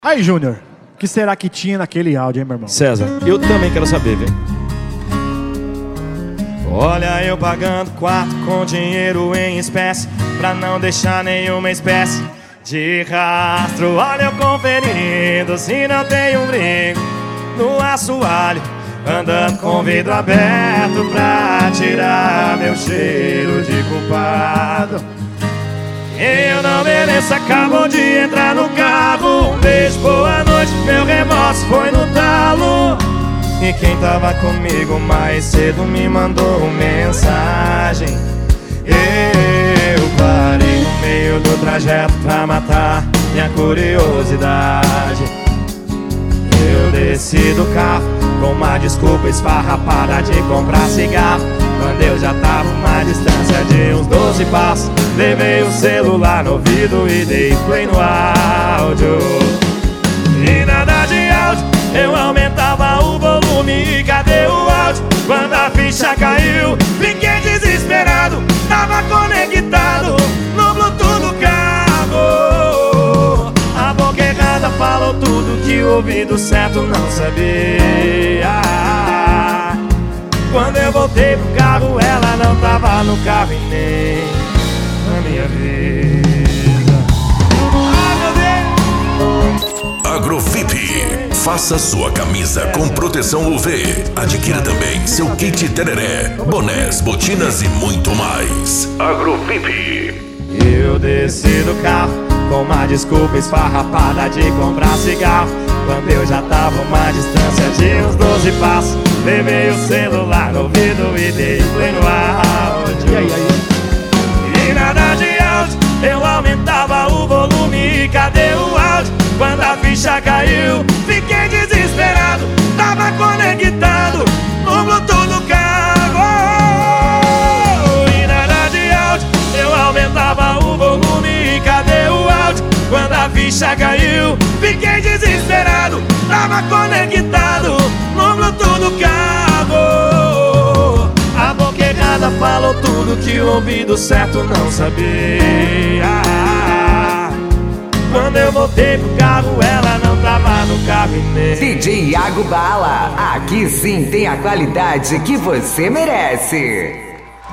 Aí, Júnior, o que será que tinha naquele áudio, hein, meu irmão? César, eu também quero saber, viu? Olha, eu pagando quarto com dinheiro em espécie, pra não deixar nenhuma espécie de rastro. Olha, eu conferindo se não tem um brinco no assoalho, andando com vidro aberto pra tirar meu cheiro de culpado. Eu não mereço, acabou de entrar no carro. Um beijo, boa noite, meu remorso foi no talo. E quem tava comigo mais cedo me mandou mensagem. Eu parei no meio do trajeto pra matar minha curiosidade. Eu desci do carro com uma desculpa esfarrapada de comprar cigarro, quando eu já tava uma distância de uns 12 passos. Levei o celular no ouvido e dei play no áudio. E nada de áudio, eu aumentava o volume. E cadê o áudio? Quando a ficha caiu, fiquei desesperado. Tava conectado no Bluetooth do carro. A boca errada falou tudo que o ouvido certo não sabia. Quando eu voltei pro carro, ela não tava no carro e nem na minha vida. Ai, meu Deus! Agrofip. Faça sua camisa com proteção UV. Adquira também seu kit tereré, bonés, botinas e muito mais. Agrofip. Eu desci do carro com uma desculpa esfarrapada de comprar cigarro, quando eu já tava uma distância de uns 12 passos. Levei o celular no ouvido e dei play no áudio. E nada de áudio, eu aumentava o volume. E cadê o áudio? Quando a ficha caiu, fiquei desesperado. Tava conectado no Bluetooth do carro. E nada de áudio, eu aumentava o volume. E cadê o áudio? Quando a ficha caiu, fiquei desesperado. Tava conectado no Bluetooth do carro. A boca errada falou tudo que o ouvido certo não sabia. Quando eu voltei pro carro, ela não tava no carro e nem... DJ Iago Bala, aqui sim tem a qualidade que você merece.